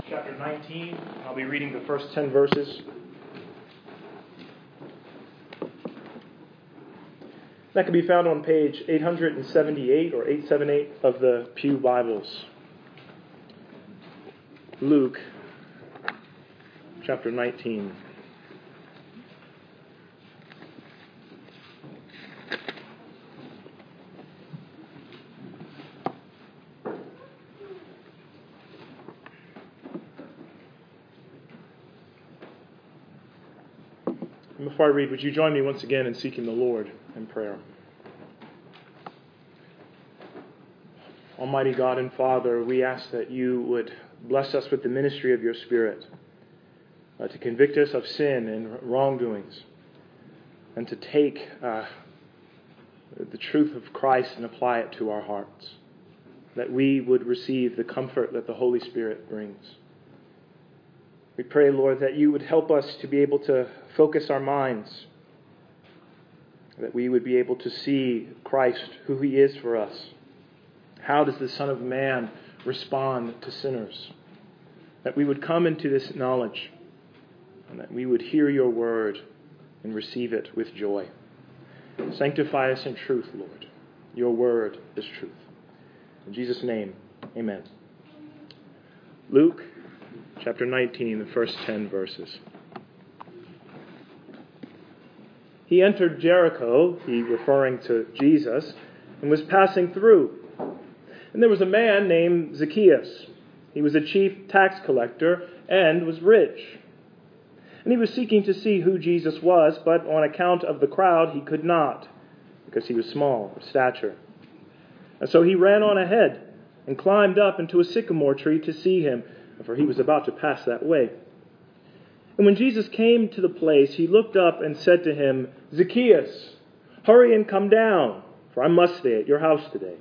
chapter 19. I'll be reading the first 10 verses. That can be found on page 878 or 878 of the Pew Bibles. Luke, chapter 19. And before I read, would you join me once again in seeking the Lord in prayer? Almighty God and Father, we ask that you would bless us with the ministry of your Spirit to convict us of sin and wrongdoings, and to take the truth of Christ and apply it to our hearts, that we would receive the comfort that the Holy Spirit brings. We pray, Lord, that you would help us to be able to focus our minds, that we would be able to see Christ, who he is for us. How does the Son of Man respond to sinners? That we would come into this knowledge, and that we would hear your word and receive it with joy. Sanctify us in truth, Lord. Your word is truth. In Jesus' name, amen. Luke chapter 19, the first 10 verses. He entered Jericho, he referring to Jesus, and was passing through. And there was a man named Zacchaeus. He was a chief tax collector and was rich. And he was seeking to see who Jesus was, but on account of the crowd he could not, because he was small of stature. And so he ran on ahead and climbed up into a sycamore tree to see him, for he was about to pass that way. And when Jesus came to the place, he looked up and said to him, "Zacchaeus, hurry and come down, for I must stay at your house today."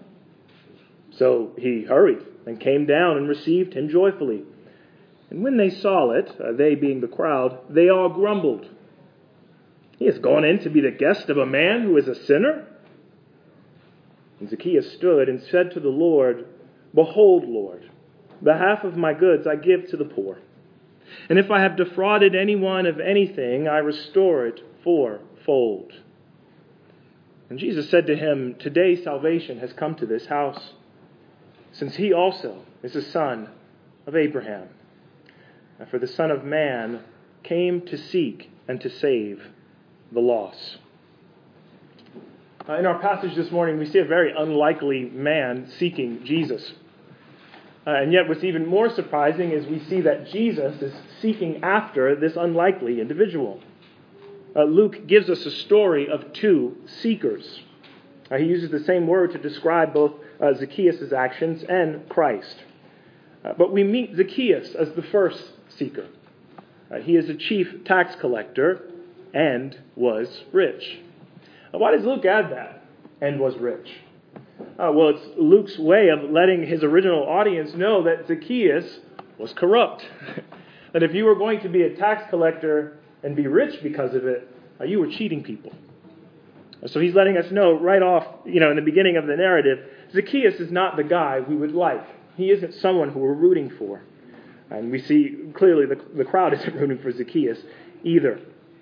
So he hurried and came down and received him joyfully. And when they saw it, they being the crowd, they all grumbled. "He has gone in to be the guest of a man who is a sinner?" And Zacchaeus stood and said to the Lord, "Behold, Lord, the half of my goods I give to the poor. And if I have defrauded anyone of anything, I restore it fourfold." And Jesus said to him, "Today salvation has come to this house, since he also is a son of Abraham. For the Son of Man came to seek and to save the lost." In our passage this morning, we see a very unlikely man seeking Jesus. And yet what's even more surprising is we see that Jesus is seeking after this unlikely individual. Luke gives us a story of two seekers. He uses the same word to describe both Zacchaeus' actions and Christ. But we meet Zacchaeus as the first seeker. He is a chief tax collector and was rich. Why does Luke add that, "and was rich"? Well, it's Luke's way of letting his original audience know that Zacchaeus was corrupt. That if you were going to be a tax collector and be rich because of it, you were cheating people. So he's letting us know right off, in the beginning of the narrative, Zacchaeus is not the guy we would like. He isn't someone who we're rooting for. And we see clearly the crowd isn't rooting for Zacchaeus either.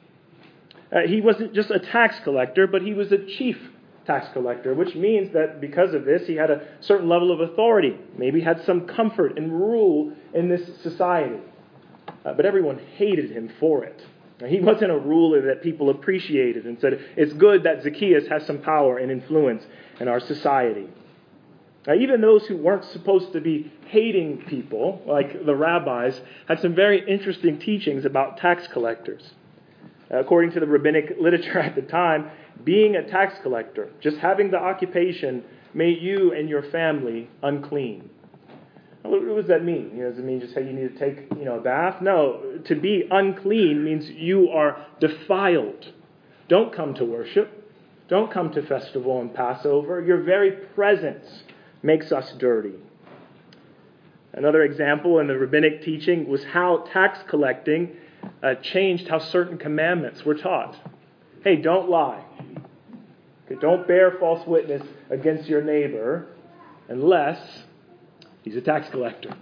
He wasn't just a tax collector, but he was a chief tax collector, which means that because of this, he had a certain level of authority. Maybe had some comfort and rule in this society. But everyone hated him for it. He wasn't a ruler that people appreciated and said, it's good that Zacchaeus has some power and influence in our society. Even those who weren't supposed to be hating people, like the rabbis, had some very interesting teachings about tax collectors. According to the rabbinic literature at the time, being a tax collector, just having the occupation, made you and your family unclean. What does that mean? Does it mean just, hey, you need to take a bath? No, to be unclean means you are defiled. Don't come to worship. Don't come to festival and Passover. Your very presence makes us dirty. Another example in the rabbinic teaching was how tax collecting changed how certain commandments were taught. Hey, don't lie. Okay, don't bear false witness against your neighbor unless he's a tax collector.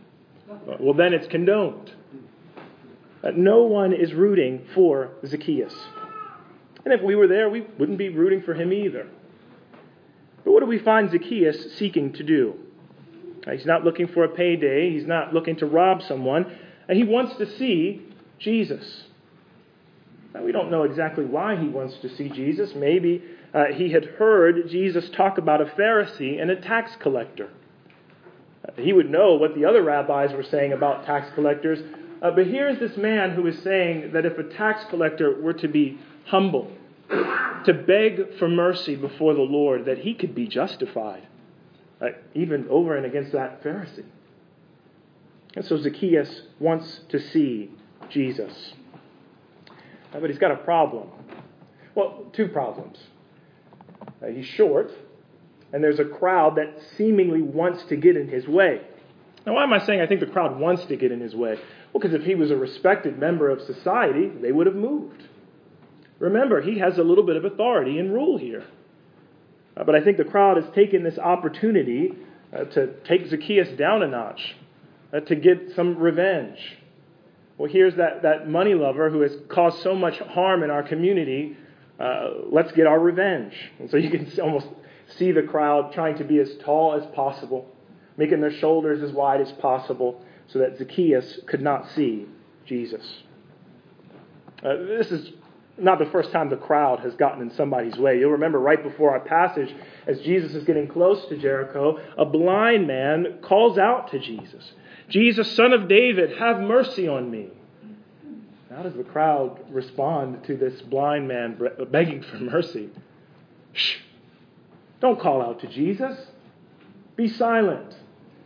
Well, then it's condoned. No one is rooting for Zacchaeus. And if we were there, we wouldn't be rooting for him either. But what do we find Zacchaeus seeking to do? He's not looking for a payday. He's not looking to rob someone. And he wants to see Jesus. Now, we don't know exactly why he wants to see Jesus. Maybe he had heard Jesus talk about a Pharisee and a tax collector. He would know what the other rabbis were saying about tax collectors. But here's this man who is saying that if a tax collector were to be humble, to beg for mercy before the Lord, that he could be justified, even over and against that Pharisee. And so Zacchaeus wants to see Jesus. But he's got a problem. Well, two problems. He's short, and there's a crowd that seemingly wants to get in his way. Now, why am I saying I think the crowd wants to get in his way? Well, because if he was a respected member of society, they would have moved. Remember, he has a little bit of authority and rule here. But I think the crowd has taken this opportunity to take Zacchaeus down a notch, to get some revenge. Well, here's that money lover who has caused so much harm in our community. Let's get our revenge. And so you can almost see the crowd trying to be as tall as possible, making their shoulders as wide as possible, so that Zacchaeus could not see Jesus. This is not the first time the crowd has gotten in somebody's way. You'll remember right before our passage, as Jesus is getting close to Jericho, a blind man calls out to Jesus, "Jesus, Son of David, have mercy on me." How does the crowd respond to this blind man begging for mercy? Shh! Don't call out to Jesus. Be silent.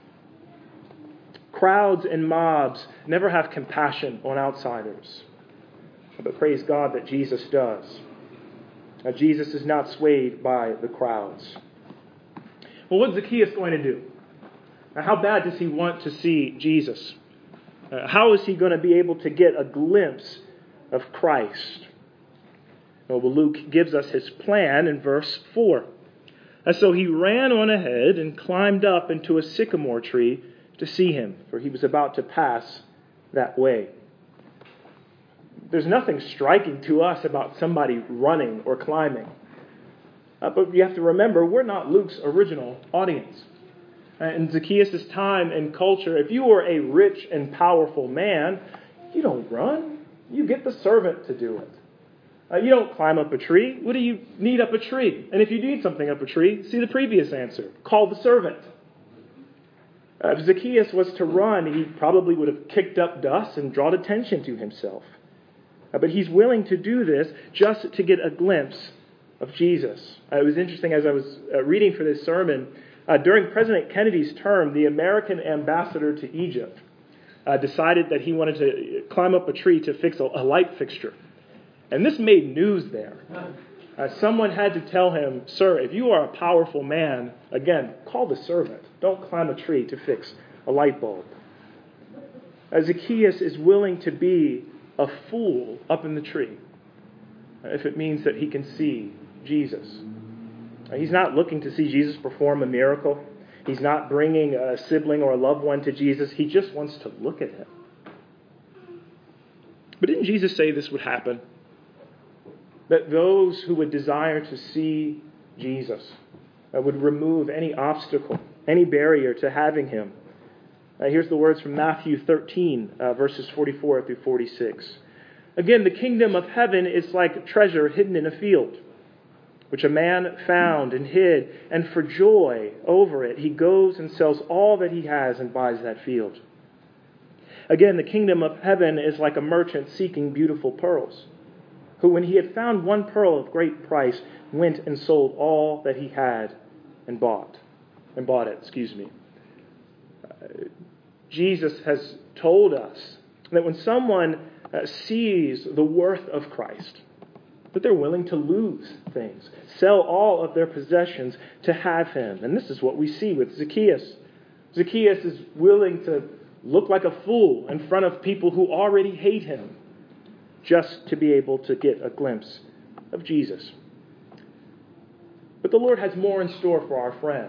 Crowds and mobs never have compassion on outsiders. But praise God that Jesus does. Jesus is not swayed by the crowds. Well, what's Zacchaeus going to do? How bad does he want to see Jesus? How is he going to be able to get a glimpse of Christ? Well, Luke gives us his plan in verse 4. So he ran on ahead and climbed up into a sycamore tree to see him, for he was about to pass that way. There's nothing striking to us about somebody running or climbing. But you have to remember, we're not Luke's original audience. In Zacchaeus' time and culture, if you were a rich and powerful man, you don't run. You get the servant to do it. You don't climb up a tree. What do you need up a tree? And if you need something up a tree, see the previous answer. Call the servant. If Zacchaeus was to run, he probably would have kicked up dust and drawn attention to himself. But he's willing to do this just to get a glimpse of Jesus. It was interesting as I was reading for this sermon. During President Kennedy's term, the American ambassador to Egypt decided that he wanted to climb up a tree to fix a light fixture. And this made news there. Someone had to tell him, "Sir, if you are a powerful man, again, call the servant. Don't climb a tree to fix a light bulb." Zacchaeus is willing to be a fool up in the tree if it means that he can see Jesus. He's not looking to see Jesus perform a miracle. He's not bringing a sibling or a loved one to Jesus. He just wants to look at him. But didn't Jesus say this would happen? That those who would desire to see Jesus would remove any obstacle, any barrier to having him. Here's the words from Matthew 13, verses 44 through 46. "Again, the kingdom of heaven is like treasure hidden in a field, which a man found and hid, and for joy over it, he goes and sells all that he has and buys that field. Again, the kingdom of heaven is like a merchant seeking beautiful pearls, who, when he had found one pearl of great price, went and sold all that he had and bought it. Jesus has told us that when someone sees the worth of Christ, that they're willing to lose things, sell all of their possessions to have him. And this is what we see with Zacchaeus. Zacchaeus is willing to look like a fool in front of people who already hate him, just to be able to get a glimpse of Jesus. But the Lord has more in store for our friend.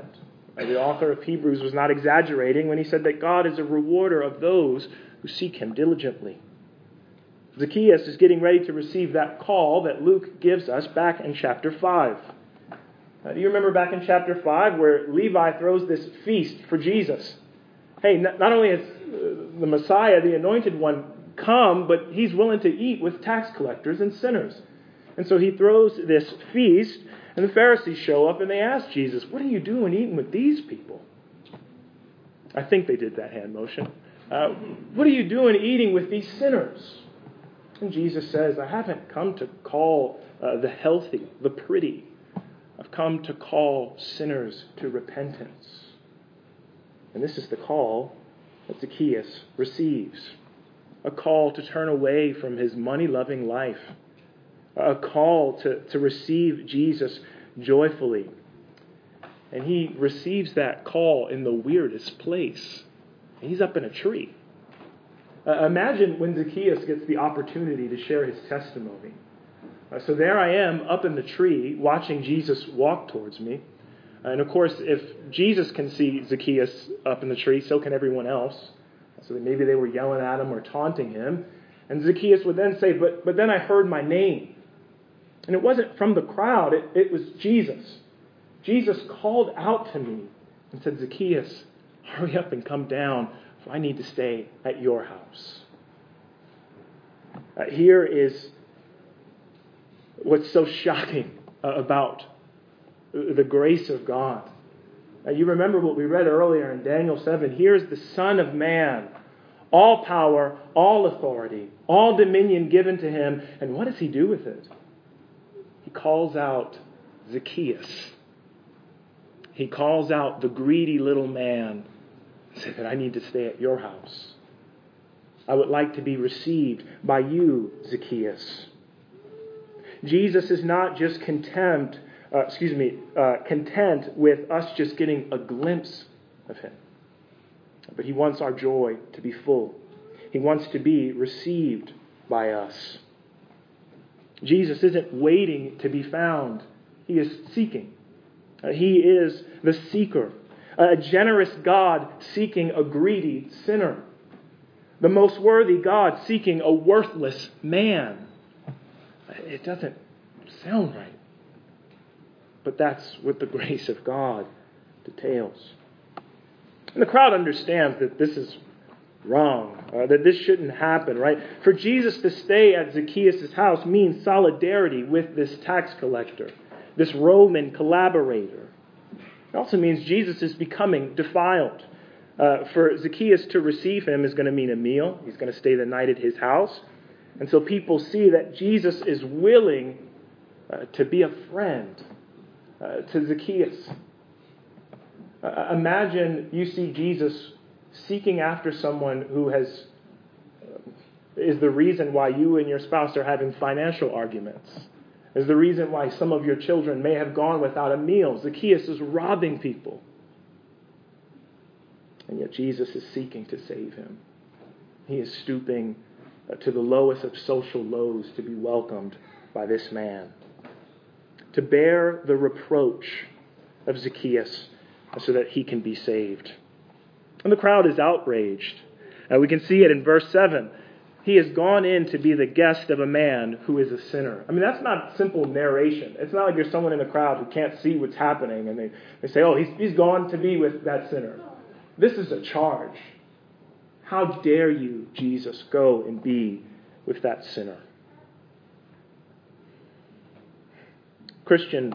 The author of Hebrews was not exaggerating when he said that God is a rewarder of those who seek him diligently. Zacchaeus is getting ready to receive that call that Luke gives us back in chapter 5. Do you remember back in chapter 5 where Levi throws this feast for Jesus? Hey, not only has the Messiah, the anointed one, come, but he's willing to eat with tax collectors and sinners. And so he throws this feast, and the Pharisees show up and they ask Jesus, what are you doing eating with these people? I think they did that hand motion. What are you doing eating with these sinners? And Jesus says, I haven't come to call the healthy, the pretty. I've come to call sinners to repentance. And this is the call that Zacchaeus receives. A call to turn away from his money-loving life. A call to receive Jesus joyfully. And he receives that call in the weirdest place. He's up in a tree. Imagine when Zacchaeus gets the opportunity to share his testimony. So there I am up in the tree watching Jesus walk towards me. And of course, if Jesus can see Zacchaeus up in the tree, so can everyone else. So maybe they were yelling at him or taunting him. And Zacchaeus would then say, but then I heard my name. And it wasn't from the crowd, it was Jesus. Jesus called out to me and said, Zacchaeus, hurry up and come down, for I need to stay at your house. Here is what's so shocking about the grace of God. You remember what we read earlier in Daniel 7. Here's the Son of Man. All power, all authority, all dominion given to him. And what does he do with it? He calls out Zacchaeus. He calls out the greedy little man and says that I need to stay at your house. I would like to be received by you, Zacchaeus. Jesus is not just content with us just getting a glimpse of him. But he wants our joy to be full. He wants to be received by us. Jesus isn't waiting to be found. He is seeking. He is the seeker. A generous God seeking a greedy sinner. The most worthy God seeking a worthless man. It doesn't sound right. But that's what the grace of God details. And the crowd understands that this is wrong, that this shouldn't happen, right? For Jesus to stay at Zacchaeus' house means solidarity with this tax collector, this Roman collaborator. It also means Jesus is becoming defiled. For Zacchaeus to receive him is going to mean a meal. He's going to stay the night at his house. And so people see that Jesus is willing to be a friend to Zacchaeus. Imagine you see Jesus seeking after someone who is the reason why you and your spouse are having financial arguments. Is the reason why some of your children may have gone without a meal. Zacchaeus is robbing people. And yet Jesus is seeking to save him. He is stooping to the lowest of social lows to be welcomed by this man. To bear the reproach of Zacchaeus so that he can be saved. And the crowd is outraged. We can see it in verse 7. He has gone in to be the guest of a man who is a sinner. I mean, that's not simple narration. It's not like there's someone in the crowd who can't see what's happening and they say, oh, he's gone to be with that sinner. This is a charge. How dare you, Jesus, go and be with that sinner? Christian,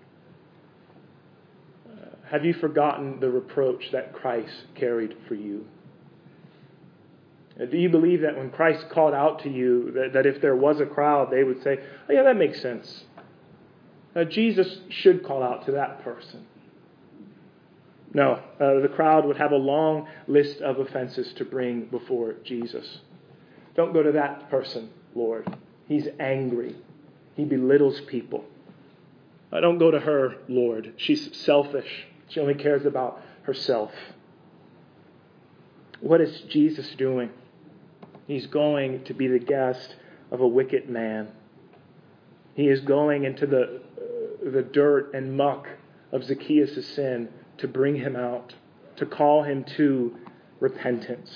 have you forgotten the reproach that Christ carried for you? Do you believe that when Christ called out to you, that if there was a crowd, they would say, oh yeah, that makes sense. Jesus should call out to that person. No, the crowd would have a long list of offenses to bring before Jesus. Don't go to that person, Lord. He's angry. He belittles people. Don't go to her, Lord. She's selfish. She only cares about herself. What is Jesus doing? He's going to be the guest of a wicked man. He is going into the dirt and muck of Zacchaeus' sin to bring him out, to call him to repentance.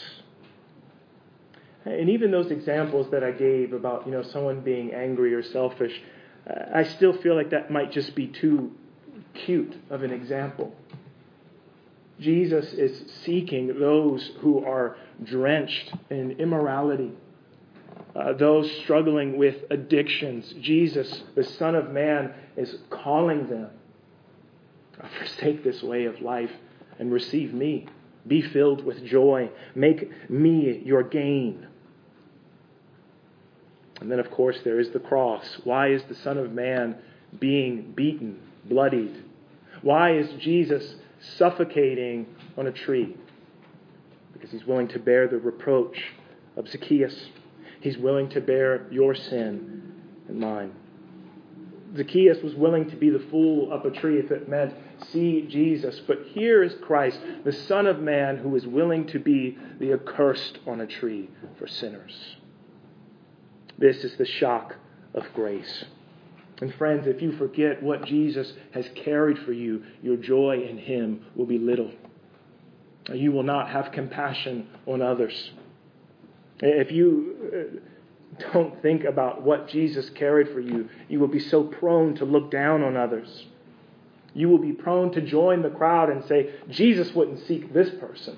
And even those examples that I gave about, someone being angry or selfish, I still feel like that might just be too cute of an example. Jesus is seeking those who are drenched in immorality, those struggling with addictions. Jesus, the Son of Man, is calling them, forsake this way of life and receive me. Be filled with joy. Make me your gain. And then, of course, there is the cross. Why is the Son of Man being beaten, bloodied? Why is Jesus suffocating on a tree? Because he's willing to bear the reproach of Zacchaeus. He's willing to bear your sin and mine. Zacchaeus was willing to be the fool up a tree if it meant see Jesus. But here is Christ, the Son of Man, who is willing to be the accursed on a tree for sinners. This is the shock of grace. And friends, if you forget what Jesus has carried for you, your joy in him will be little. You will not have compassion on others. If you don't think about what Jesus carried for you, you will be so prone to look down on others. You will be prone to join the crowd and say, Jesus wouldn't seek this person.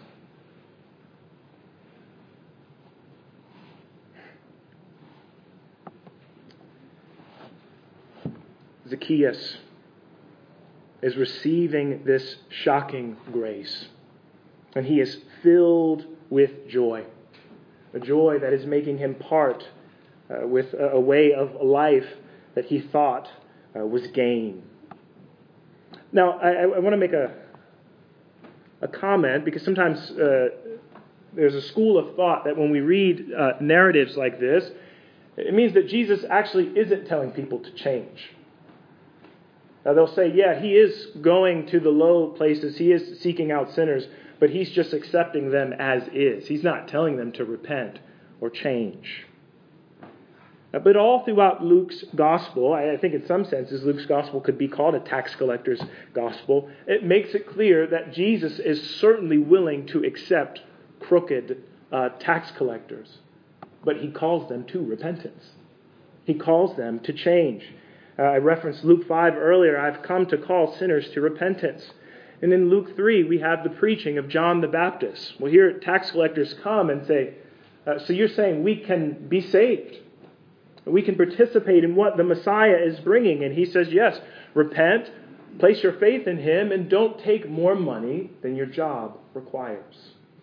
Zacchaeus is receiving this shocking grace, and he is filled with joy, a joy that is making him part with a way of life that he thought was gain. Now, I want to make a comment, because sometimes there's a school of thought that when we read narratives like this, it means that Jesus actually isn't telling people to change. Now, they'll say, yeah, he is going to the low places, he is seeking out sinners, but he's just accepting them as is. He's not telling them to repent or change. But all throughout Luke's gospel, I think in some senses Luke's gospel could be called a tax collector's gospel. It makes it clear that Jesus is certainly willing to accept crooked tax collectors, but he calls them to repentance. He calls them to change. I referenced Luke 5 earlier. I've come to call sinners to repentance. And in Luke 3, we have the preaching of John the Baptist. Well, here tax collectors come and say, so you're saying we can be saved? We can participate in what the Messiah is bringing? And he says, yes, repent, place your faith in him, and don't take more money than your job requires.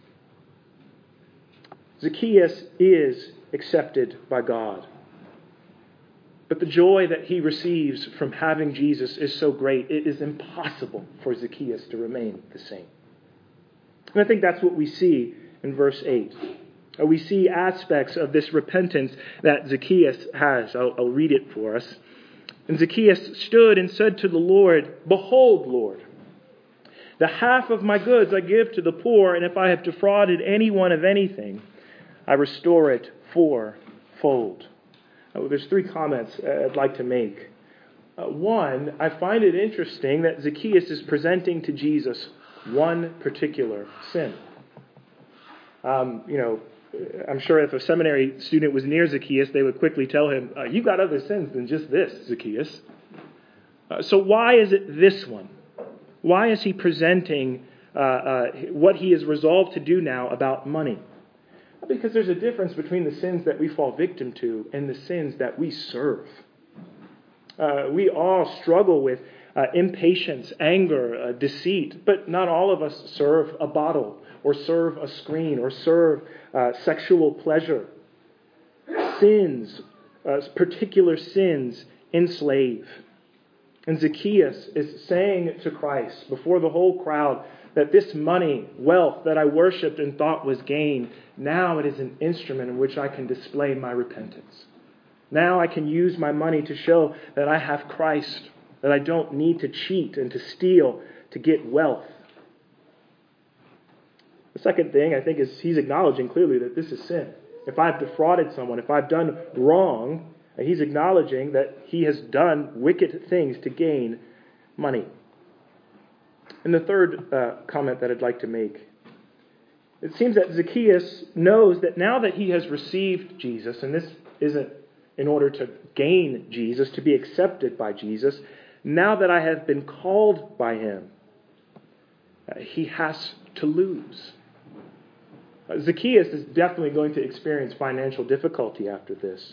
Zacchaeus is accepted by God. But the joy that he receives from having Jesus is so great, it is impossible for Zacchaeus to remain the same. And I think that's what we see in verse 8. We see aspects of this repentance that Zacchaeus has. I'll read it for us. And Zacchaeus stood and said to the Lord, Behold, Lord, the half of my goods I give to the poor, and if I have defrauded anyone of anything, I restore it fourfold. There's 3 comments I'd like to make. One, I find it interesting that Zacchaeus is presenting to Jesus one particular sin. I'm sure if a seminary student was near Zacchaeus, they would quickly tell him, you've got other sins than just this, Zacchaeus. So why is it this one? Why is he presenting what he is resolved to do now about money? Because there's a difference between the sins that we fall victim to and the sins that we serve. We all struggle with impatience, anger, deceit, but not all of us serve a bottle or serve a screen or serve sexual pleasure. Sins, particular sins, enslave. And Zacchaeus is saying to Christ before the whole crowd that this money, wealth that I worshipped and thought was gain, now it is an instrument in which I can display my repentance. Now I can use my money to show that I have Christ, that I don't need to cheat and to steal to get wealth. The second thing, I think, is he's acknowledging clearly that this is sin. If I've defrauded someone, if I've done wrong, he's acknowledging that he has done wicked things to gain money. And the third comment that I'd like to make, it seems that Zacchaeus knows that now that he has received Jesus, and this isn't in order to gain Jesus, to be accepted by Jesus, now that I have been called by him, he has to lose. Zacchaeus is definitely going to experience financial difficulty after this.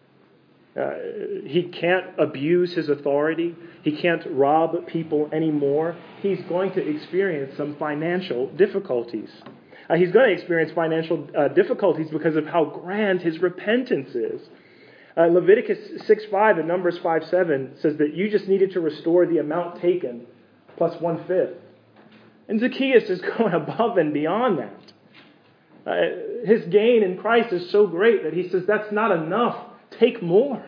He can't abuse his authority. He can't rob people anymore. He's going to experience some financial difficulties. He's going to experience financial difficulties because of how grand his repentance is. Leviticus 6:5 and Numbers 5:7 says that you just needed to restore the amount taken plus 1/5. And Zacchaeus is going above and beyond that. His gain in Christ is so great that he says, that's not enough. Take more.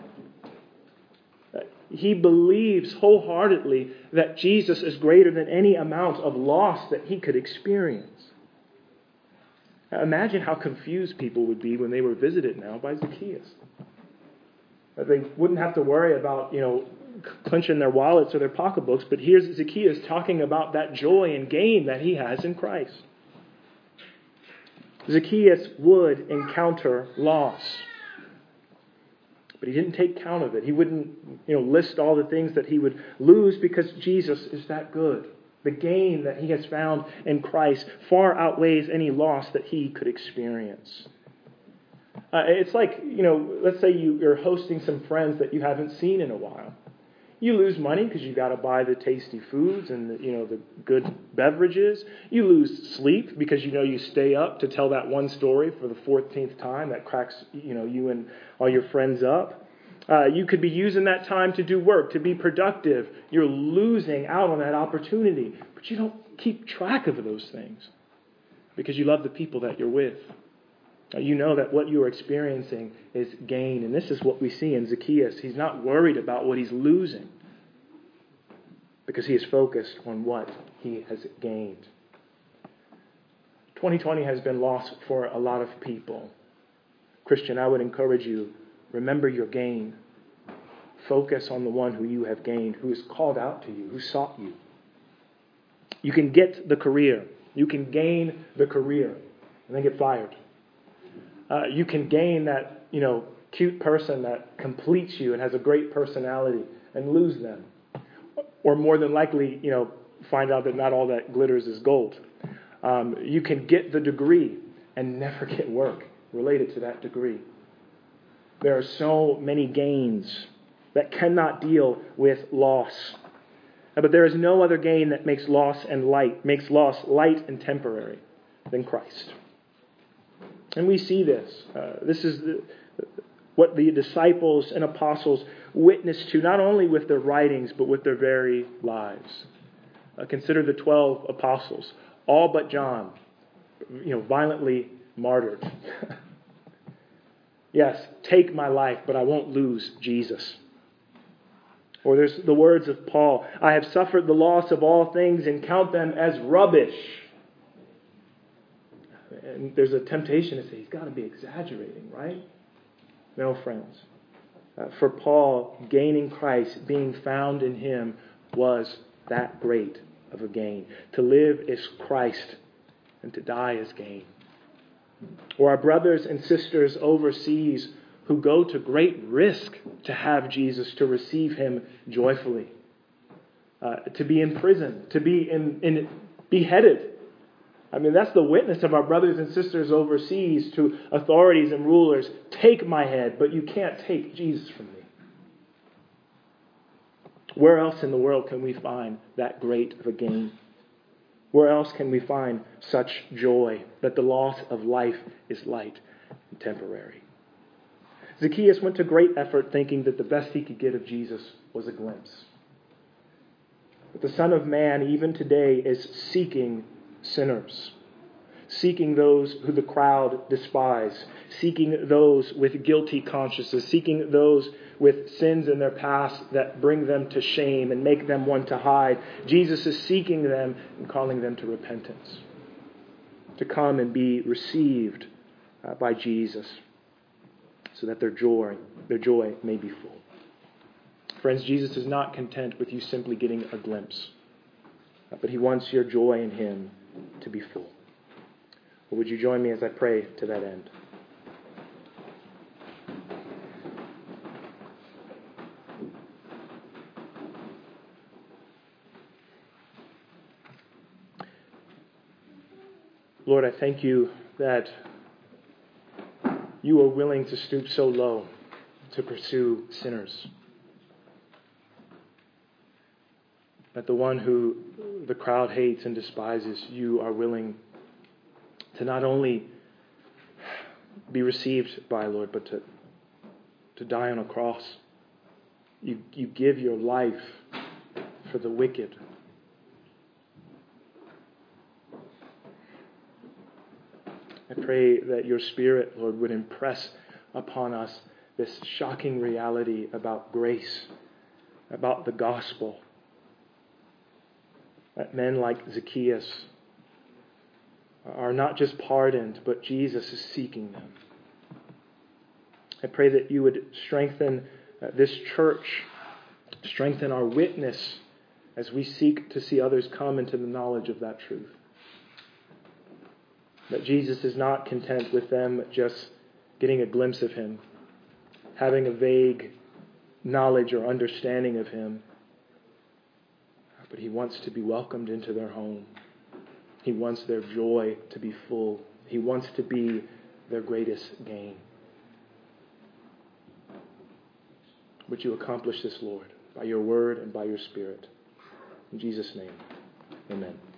He believes wholeheartedly that Jesus is greater than any amount of loss that he could experience. Now, imagine how confused people would be when they were visited now by Zacchaeus. They wouldn't have to worry about, clenching their wallets or their pocketbooks, but here's Zacchaeus talking about that joy and gain that he has in Christ. Zacchaeus would encounter loss. But he didn't take count of it. He wouldn't, list all the things that he would lose because Jesus is that good. The gain that he has found in Christ far outweighs any loss that he could experience. It's like, let's say you're hosting some friends that you haven't seen in a while. You lose money because you got to buy the tasty foods and the good beverages. You lose sleep because you stay up to tell that one story for the 14th time that cracks you and all your friends up. You could be using that time to do work, to be productive. You're losing out on that opportunity, but you don't keep track of those things because you love the people that you're with. You know that what you are experiencing is gain. And this is what we see in Zacchaeus. He's not worried about what he's losing because he is focused on what he has gained. 2020 has been lost for a lot of people. Christian, I would encourage you, remember your gain. Focus on the one who you have gained, who is called out to you, who sought you. You can get the career. You can gain the career and then get fired. You can gain that, cute person that completes you and has a great personality and lose them. Or more than likely, find out that not all that glitters is gold. You can get the degree and never get work related to that degree. There are so many gains that cannot deal with loss. But there is no other gain that makes loss light and temporary than Christ. And we see this. This is what the disciples and apostles witnessed to, not only with their writings, but with their very lives. Consider the 12 apostles, all but John, violently martyred. Yes, take my life, but I won't lose Jesus. Or there's the words of Paul, I have suffered the loss of all things and count them as rubbish. And there's a temptation to say, he's got to be exaggerating, right? No, friends. For Paul, gaining Christ, being found in him, was that great of a gain. To live is Christ, and to die is gain. Or our brothers and sisters overseas who go to great risk to have Jesus, to receive him joyfully. To be in prison, to be beheaded. That's the witness of our brothers and sisters overseas to authorities and rulers. Take my head, but you can't take Jesus from me. Where else in the world can we find that great of a gain? Where else can we find such joy that the loss of life is light and temporary? Zacchaeus went to great effort thinking that the best he could get of Jesus was a glimpse. But the Son of Man, even today, is seeking sinners, seeking those who the crowd despise, seeking those with guilty consciences, seeking those with sins in their past that bring them to shame and make them want to hide. Jesus is seeking them and calling them to repentance, to come and be received by Jesus so that their joy may be full. Friends, Jesus is not content with you simply getting a glimpse. But He wants your joy in Him to be full. Well, would you join me as I pray to that end? Lord, I thank you that you are willing to stoop so low to pursue sinners. That the one who the crowd hates and despises, you are willing to not only be received by, Lord, but to die on a cross. You give your life for the wicked. I pray that your Spirit, Lord, would impress upon us this shocking reality about grace, about the gospel. That men like Zacchaeus are not just pardoned, but Jesus is seeking them. I pray that you would strengthen this church, strengthen our witness as we seek to see others come into the knowledge of that truth. That Jesus is not content with them just getting a glimpse of Him, having a vague knowledge or understanding of Him, but He wants to be welcomed into their home. He wants their joy to be full. He wants to be their greatest gain. Would you accomplish this, Lord, by your word and by your Spirit? In Jesus' name, amen.